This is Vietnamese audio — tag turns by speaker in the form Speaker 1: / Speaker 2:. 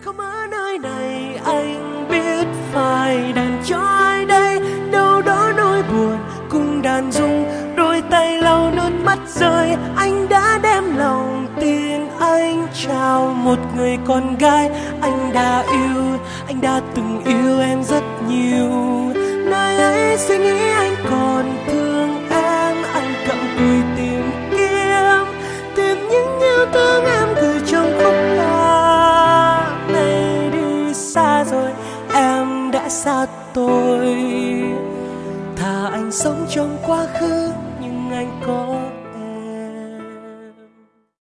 Speaker 1: Không ở nơi này anh biết phải đàn cho ai đây, đâu đó nỗi buồn cùng đàn dung, đôi tay lau nước mắt rơi. Anh đã đem lòng tin anh trao một người con gái anh đã yêu, anh đã từng yêu em rất nhiều. Nơi ấy suy nghĩ anh còn thương em, anh cặm cụi tìm kiếm những yêu thương em gửi trong khúc ca. Này đi xa rồi, em đã xa tôi. Thà anh sống trong quá khứ nhưng anh có